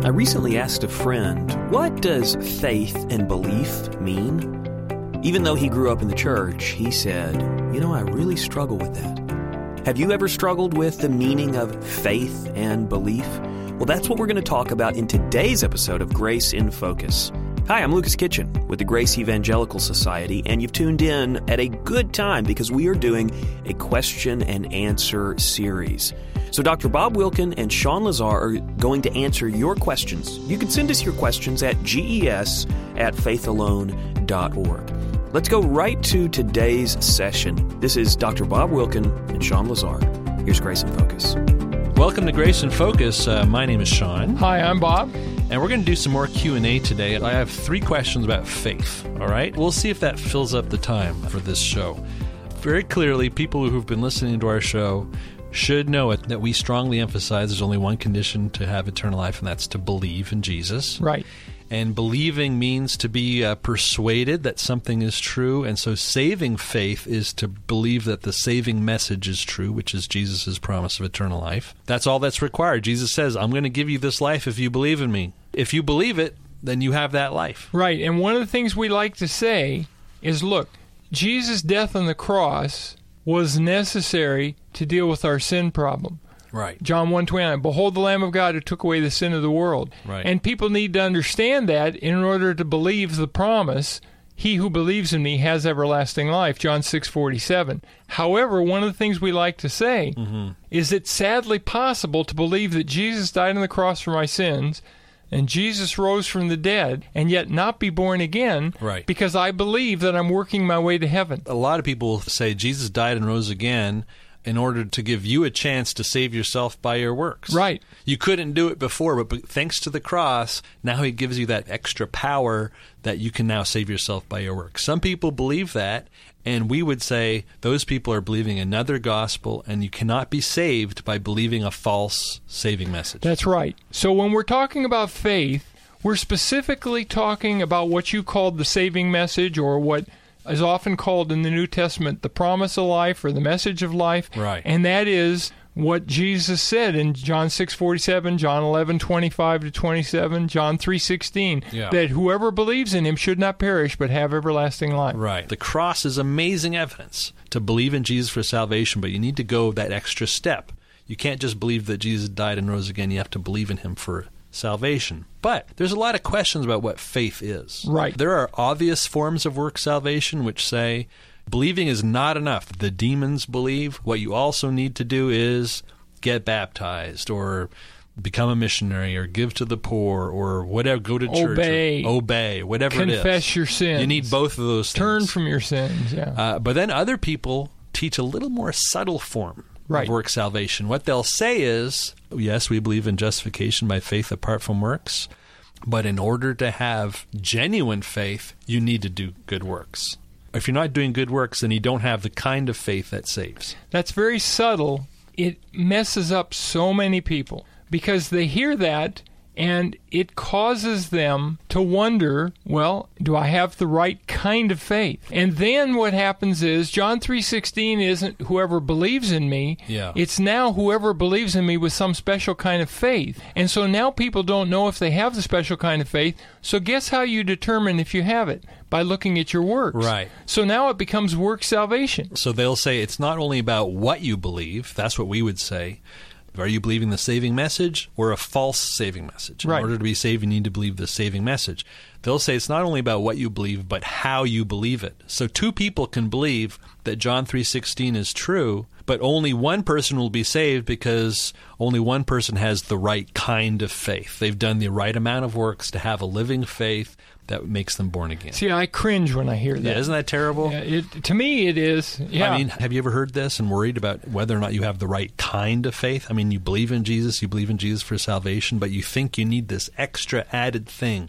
I recently asked a friend, what does faith and belief mean? Even though he grew up in the church, he said, I really struggle with that. Have you ever struggled with the meaning of faith and belief? Well, that's what we're going to talk about in today's episode of Grace in Focus. Hi, I'm Lucas Kitchen with the Grace Evangelical Society, and you've tuned in at a good time because we are doing a question and answer series. So Dr. Bob Wilkin and Sean Lazar are going to answer your questions. You can send us your questions at ges@faithalone.org. Let's go right to today's session. This is Dr. Bob Wilkin and Sean Lazar. Here's Grace in Focus. Welcome to Grace in Focus. My name is Sean. Hi, I'm Bob. And we're going to do some more Q&A today. I have 3 questions about faith, all right? We'll see if that fills up the time for this show. Very clearly, people who've been listening to our show should know it, that we strongly emphasize there's only one condition to have eternal life, and that's to believe in Jesus. Right. And believing means to be persuaded that something is true, and so saving faith is to believe that the saving message is true, which is Jesus' promise of eternal life. That's all that's required. Jesus says, I'm going to give you this life if you believe in me. If you believe it, then you have that life. Right, and one of the things we like to say is, look, Jesus' death on the cross was necessary to deal with our sin problem. Right. John 1:29, behold the Lamb of God who took away the sin of the world. Right. And people need to understand that in order to believe the promise, he who believes in me has everlasting life, John 6:47. However, one of the things we like to say is it's sadly possible to believe that Jesus died on the cross for my sins, and Jesus rose from the dead, and yet not be born again, right, because I believe that I'm working my way to heaven. A lot of people say Jesus died and rose again in order to give you a chance to save yourself by your works. Right. You couldn't do it before, but thanks to the cross, now he gives you that extra power that you can now save yourself by your works. Some people believe that, and we would say those people are believing another gospel, and you cannot be saved by believing a false saving message. That's right. So when we're talking about faith, we're specifically talking about what you called the saving message, or what is often called in the New Testament the promise of life or the message of life. Right. And that is what Jesus said in John 6:47, John 11:25-27, John 3:16, that whoever believes in him should not perish but have everlasting life. Right. The cross is amazing evidence to believe in Jesus for salvation, but you need to go that extra step. You can't just believe that Jesus died and rose again. You have to believe in him for salvation. But there's a lot of questions about what faith is. Right. There are obvious forms of work salvation which say believing is not enough. The demons believe. What you also need to do is get baptized, or become a missionary, or give to the poor, or whatever, go to church. Obey, whatever it is. Confess your sins. You need both of those things. Turn from your sins, but then other people teach a little more subtle form of work salvation. What they'll say is, yes, we believe in justification by faith apart from works, but in order to have genuine faith, you need to do good works. If you're not doing good works, then you don't have the kind of faith that saves. That's very subtle. It messes up so many people because they hear that and it causes them to wonder, well, do I have the right kind of faith? And then what happens is John 3:16 isn't whoever believes in me. Yeah. It's now whoever believes in me with some special kind of faith. And so now people don't know if they have the special kind of faith. So guess how you determine if you have it? By looking at your works. Right. So now it becomes work salvation. So they'll say it's not only about what you believe. That's what we would say. Are you believing the saving message or a false saving message? In order to be saved, you need to believe the saving message. They'll say it's not only about what you believe, but how you believe it. So 2 people can believe that John 3:16 is true, but only one person will be saved because only one person has the right kind of faith. They've done the right amount of works to have a living faith that makes them born again. See, I cringe when I hear that. Yeah, isn't that terrible? To me, it is. Yeah. I mean, have you ever heard this and worried about whether or not you have the right kind of faith? I mean, you believe in Jesus for salvation, but you think you need this extra added thing,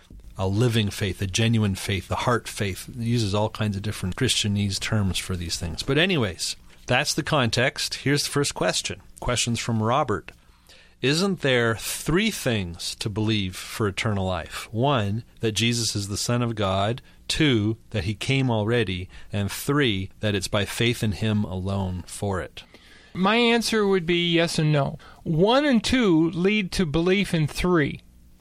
a living faith, a genuine faith, a heart faith. It uses all kinds of different Christianese terms for these things. But anyways, that's the context. Here's the first question. Questions from Robert. Isn't there 3 things to believe for eternal life? 1, that Jesus is the Son of God. 2, that he came already. And 3, that it's by faith in him alone for it. My answer would be yes and no. 1 and 2 lead to belief in 3.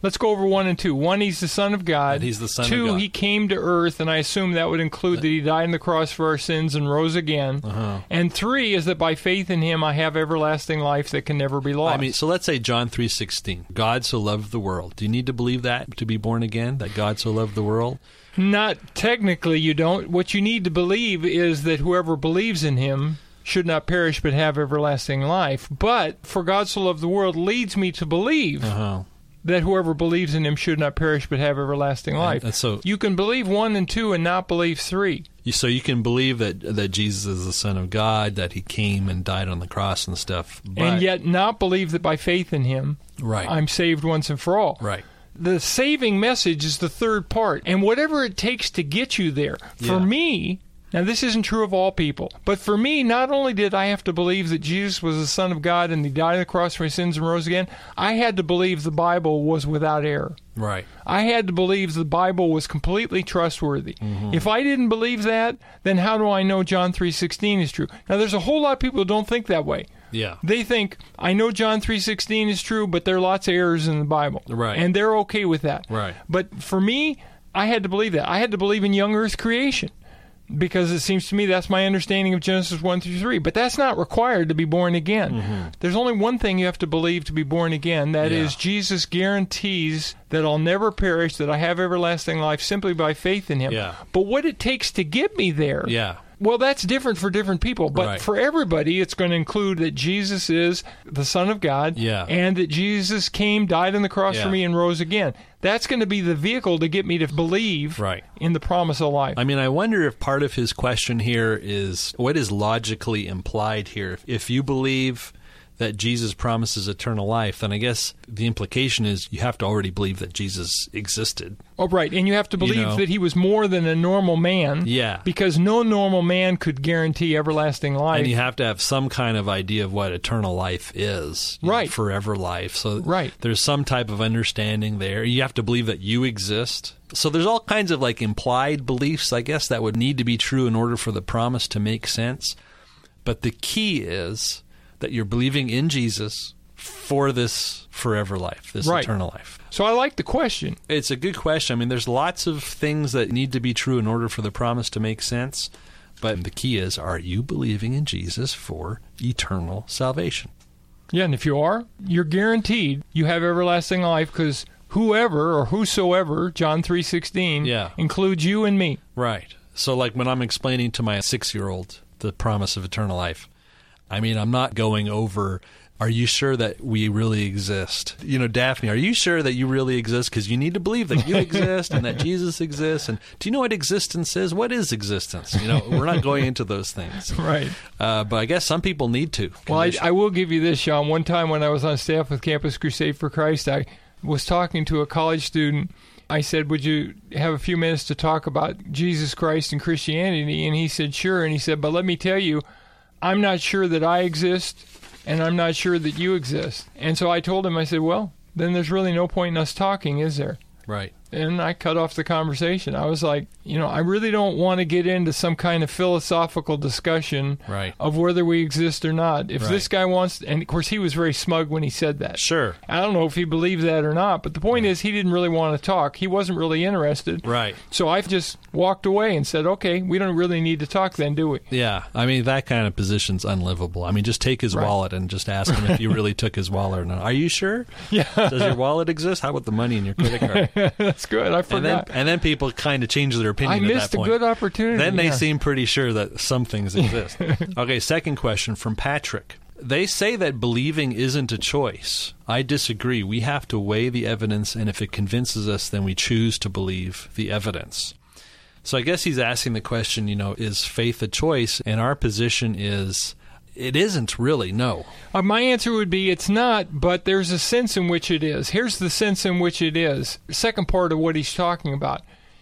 Let's go over 1 and 2. 1, he's the Son of God. And he's the Son of 2, God. he came to earth, and I assume that would include that he died on the cross for our sins and rose again. And 3 is that by faith in him I have everlasting life that can never be lost. I mean, so let's say John 3:16. God so loved the world. Do you need to believe that to be born again, that God so loved the world? Not technically, you don't. What you need to believe is that whoever believes in him should not perish but have everlasting life. But for God so loved the world leads me to believe that whoever believes in him should not perish but have everlasting life. And so you can believe 1 and 2 and not believe 3. So you can believe that Jesus is the Son of God, that he came and died on the cross and stuff. But, and yet not believe that by faith in him, right. I'm saved once and for all. Right. The saving message is the third part. And whatever it takes to get you there. For me, now this isn't true of all people, but for me, not only did I have to believe that Jesus was the Son of God and he died on the cross for my sins and rose again, I had to believe the Bible was without error. Right. I had to believe the Bible was completely trustworthy. If I didn't believe that, then how do I know John 3:16 is true? Now, there's a whole lot of people who don't think that way. Yeah. They think, I know John 3:16 is true, but there are lots of errors in the Bible. Right. And they're okay with that. Right. But for me, I had to believe that. I had to believe in young earth creation, because it seems to me that's my understanding of Genesis 1 through 3. But that's not required to be born again. There's only one thing you have to believe to be born again. That is, Jesus guarantees that I'll never perish, that I have everlasting life simply by faith in him. Yeah. But what it takes to get me there, well, that's different for different people. But for everybody, it's going to include that Jesus is the Son of God and that Jesus came, died on the cross for me, and rose again. That's going to be the vehicle to get me to believe in the promise of life. I mean, I wonder if part of his question here is what is logically implied here. If you believe that Jesus promises eternal life, then I guess the implication is you have to already believe that Jesus existed. Oh, right. And you have to believe that he was more than a normal man. Yeah. Because no normal man could guarantee everlasting life. And you have to have some kind of idea of what eternal life is. Right. Forever life. So there's some type of understanding there. You have to believe that you exist. So there's all kinds of like implied beliefs, I guess, that would need to be true in order for the promise to make sense. But the key is that you're believing in Jesus for this forever life, this eternal life. So I like the question. It's a good question. I mean, there's lots of things that need to be true in order for the promise to make sense. But the key is, are you believing in Jesus for eternal salvation? Yeah, and if you are, you're guaranteed you have everlasting life, because whoever or whosoever, John 3:16, includes you and me. Right. So like when I'm explaining to my 6-year-old the promise of eternal life, I mean, I'm not going over, are you sure that we really exist? You know, Daphne, are you sure that you really exist? Because you need to believe that you exist and that Jesus exists. And do you know what existence is? What is existence? You know, we're not going into those things. Right. But I guess some people need to. Well, I will give you this, Sean. One time when I was on staff with Campus Crusade for Christ, I was talking to a college student. I said, would you have a few minutes to talk about Jesus Christ and Christianity? And he said, sure. And he said, but let me tell you, I'm not sure that I exist, and I'm not sure that you exist. And so I told him, I said, well, then there's really no point in us talking, is there? Right. And I cut off the conversation. I was like, you know, I really don't want to get into some kind of philosophical discussion of whether we exist or not. If this guy wants, and of course he was very smug when he said that. Sure. I don't know if he believed that or not, but the point is he didn't really want to talk. He wasn't really interested. Right. So I just walked away and said, okay, we don't really need to talk then, do we? Yeah. I mean, that kind of position's unlivable. I mean, just take his wallet and just ask him if you really took his wallet or not. Are you sure? Yeah. Does your wallet exist? How about the money in your credit card? That's good. I forgot. And then people kind of change their opinion at that point. I missed a good opportunity. Then they seem pretty sure that some things exist. Okay, second question from Patrick. They say that believing isn't a choice. I disagree. We have to weigh the evidence, and if it convinces us, then we choose to believe the evidence. So I guess he's asking the question, you know, is faith a choice? And our position is, it isn't really, no. My answer would be it's not, but there's a sense in which it is. Here's the sense in which it is. Second part of what he's talking about.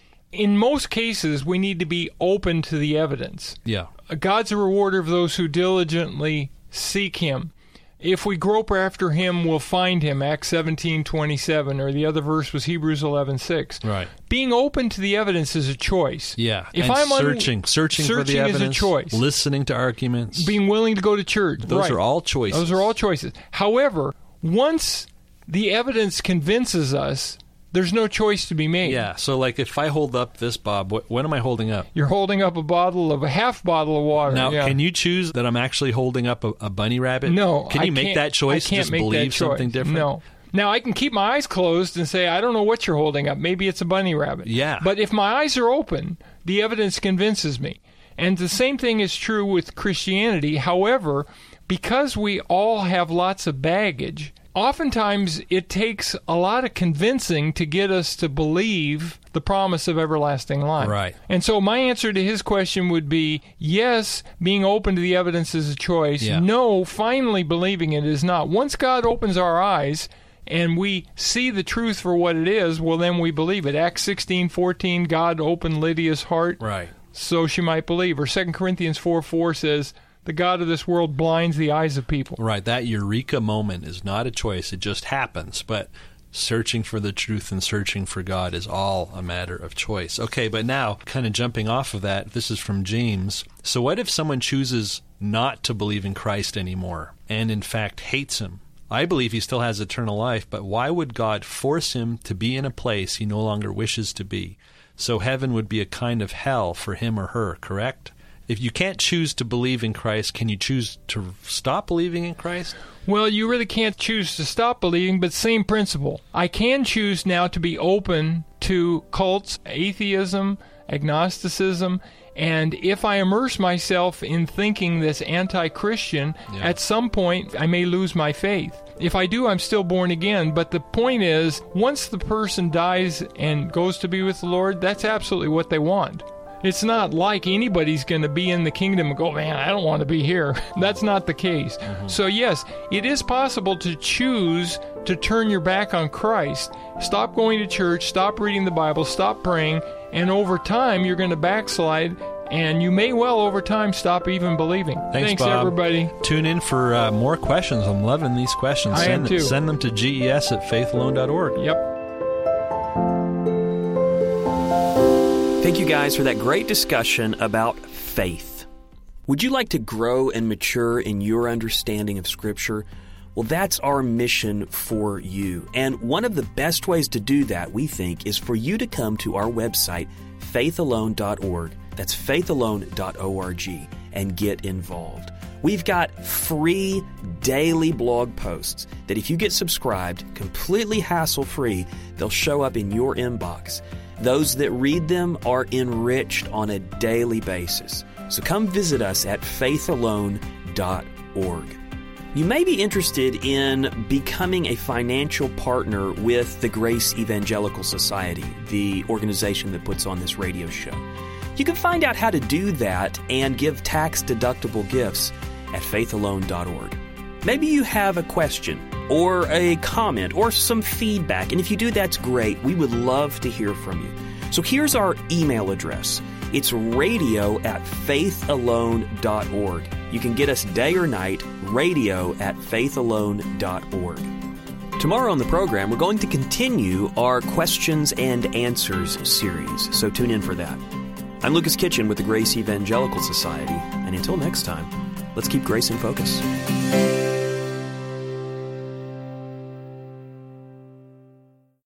In most cases, we need to be open to the evidence. Yeah. God's a rewarder of those who diligently seek him. If we grope after him, we'll find him, Acts 17:27, or the other verse was Hebrews 11:6. Right. Being open to the evidence is a choice. Yeah. If and I'm searching for the evidence, is a choice. Listening to arguments. Being willing to go to church. Those are all choices. Those are all choices. However, once the evidence convinces us, there's no choice to be made. Yeah, so like if I hold up this, Bob, what am I holding up? You're holding up a half bottle of water. Now, yeah. Can you choose that I'm actually holding up a bunny rabbit? No. Can you make that choice? I can't Just make believe that choice. something different? No. Now, I can keep my eyes closed and say, I don't know what you're holding up. Maybe it's a bunny rabbit. Yeah. But if my eyes are open, the evidence convinces me. And the same thing is true with Christianity. However, because we all have lots of baggage, oftentimes it takes a lot of convincing to get us to believe the promise of everlasting life. Right. And so my answer to his question would be, yes, being open to the evidence is a choice. Yeah. No, finally believing it is not. Once God opens our eyes and we see the truth for what it is, well, then we believe it. Acts 16:14, God opened Lydia's heart Right. so she might believe. Or 2 Corinthians 4:4 says, the God of this world blinds the eyes of people. Right. That eureka moment is not a choice. It just happens. But searching for the truth and searching for God is all a matter of choice. Okay, but now, kind of jumping off of that, this is from James. So what if someone chooses not to believe in Christ anymore and in fact hates him? I believe he still has eternal life, but why would God force him to be in a place he no longer wishes to be? So heaven would be a kind of hell for him or her, correct? If you can't choose to believe in Christ, can you choose to stop believing in Christ? Well, you really can't choose to stop believing, but same principle. I can choose now to be open to cults, atheism, agnosticism, and if I immerse myself in thinking this anti-Christian, at some point I may lose my faith. If I do, I'm still born again. But the point is, once the person dies and goes to be with the Lord, that's absolutely what they want. It's not like anybody's going to be in the kingdom and go, man, I don't want to be here. That's not the case. Mm-hmm. So yes, it is possible to choose to turn your back on Christ. Stop going to church, stop reading the Bible, stop praying, and over time you're going to backslide, and you may well over time stop even believing. Thanks Bob. Everybody. Tune in for more questions. I'm loving these questions. I am too. Send them to GES@faithalone.org. Yep. Thank you guys for that great discussion about faith. Would you like to grow and mature in your understanding of Scripture? Well, that's our mission for you. And one of the best ways to do that, we think, is for you to come to our website, faithalone.org. That's faithalone.org, and get involved. We've got free daily blog posts that if you get subscribed, completely hassle-free, they'll show up in your inbox. Those that read them are enriched on a daily basis. So come visit us at faithalone.org. You may be interested in becoming a financial partner with the Grace Evangelical Society, the organization that puts on this radio show. You can find out how to do that and give tax-deductible gifts at faithalone.org. Maybe you have a question or a comment or some feedback, and if you do, that's great. We would love to hear from you. So here's our email address. It's radio@faithalone.org. You can get us day or night, radio@faithalone.org. Tomorrow on the program, we're going to continue our Questions and Answers series, so tune in for that. I'm Lucas Kitchen with the Grace Evangelical Society, and until next time, let's keep grace in focus.